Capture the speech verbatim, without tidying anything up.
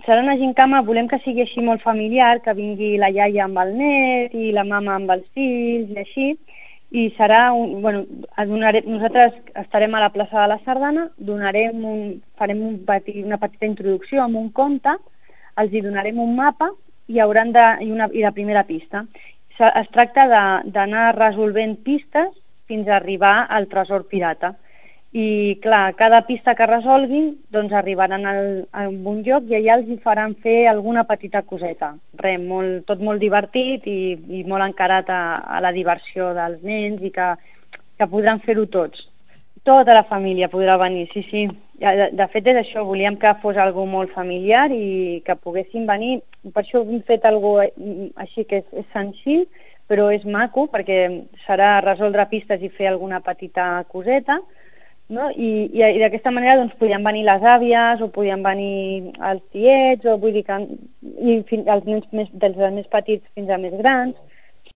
serà una gincama, volem que sigui així molt familiar, que vingui la iaia amb el net i la mama amb els fills i així, i serà, un, bueno, donarem, nosaltres estarem a la plaça de la Sardana, donarem un, farem un petit, una petita introducció amb un conte, els hi donarem un mapa i, hauran de, i, una, i la primera pista. Es tracta d'anar resolvent pistes fins a arribar al tresor pirata. I clar, cada pista que resolguin doncs arribaran al, a un lloc i allà els hi faran fer alguna petita coseta. Res, molt, tot molt divertit i, i molt encarat a, a la diversió dels nens i que, que podran fer-ho tots. Tota la família podrà venir, sí, sí. De, de fet és això, volíem que fos algo molt familiar i que poguessin venir. Per això hem fet algo així que és, és senzill, però és maco perquè serà resoldre pistes i fer alguna petita coseta. No? I, i, i d'aquesta manera doncs, podien venir les àvies o podien venir els tiets o vull dir que i fins, els nens més, dels més petits fins a més grans